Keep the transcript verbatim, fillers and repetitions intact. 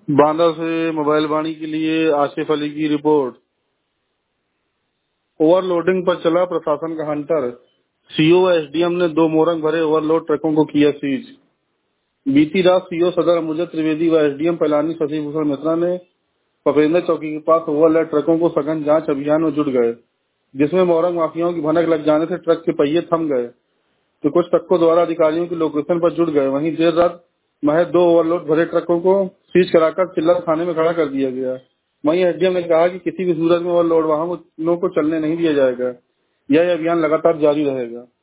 बांदा से मोबाइल वाणी के लिए आसिफ अली की रिपोर्ट। ओवरलोडिंग पर चला प्रशासन का हंटर। सीओ व एसडीएम ने दो मोरंग भरे ओवरलोड ट्रकों को किया सीज। बीती रात सीओ सदर अमुजद त्रिवेदी व एसडीएम पैलानी शशिभूषण मिश्रा ने पपेंद्र चौकी के पास ओवरलोड ट्रकों को सघन जांच अभियान में जुट गए, जिसमें मोरंग माफियाओं की भनक लग जाने से ट्रक के पहिए थम गए तो कुछ ट्रकों द्वारा अधिकारियों की लोकेशन पर जुट गए। वहीं देर रात महज दो ओवरलोड भरे ट्रकों को सीज कराकर चिल्लर थाने में खड़ा कर दिया गया। वहीं एसडीएम ने कहा कि किसी भी सूरत में ओवरलोड वाहनों को चलने नहीं दिया जाएगा। यह अभियान लगातार जारी रहेगा।